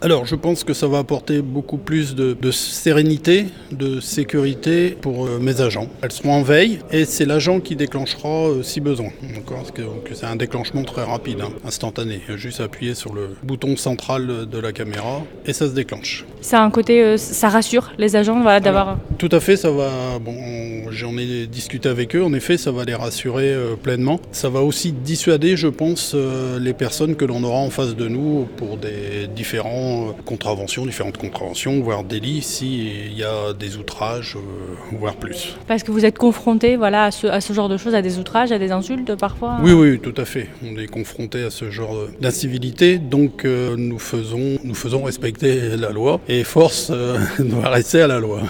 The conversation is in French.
Alors, je pense que ça va apporter beaucoup plus de sérénité, de sécurité pour mes agents. Elles seront en veille et c'est l'agent qui déclenchera si besoin. D'accord. Parce que c'est un déclenchement très rapide, instantané. Il y a juste à appuyer sur le bouton central de la caméra et ça se déclenche. Ça a un côté, ça rassure les agents voilà, d'avoir... Alors, tout à fait, ça va. Bon, j'en ai discuté avec eux. En effet, ça va les rassurer pleinement. Ça va aussi dissuader, je pense, les personnes que l'on aura en face de nous pour des différentes contraventions, voire délits, s'il y a des outrages, voire plus. Parce que vous êtes confronté voilà, à ce genre de choses, à des outrages, à des insultes parfois. Oui, tout à fait. On est confronté à ce genre d'incivilité, donc nous faisons respecter la loi et force doit rester à la loi.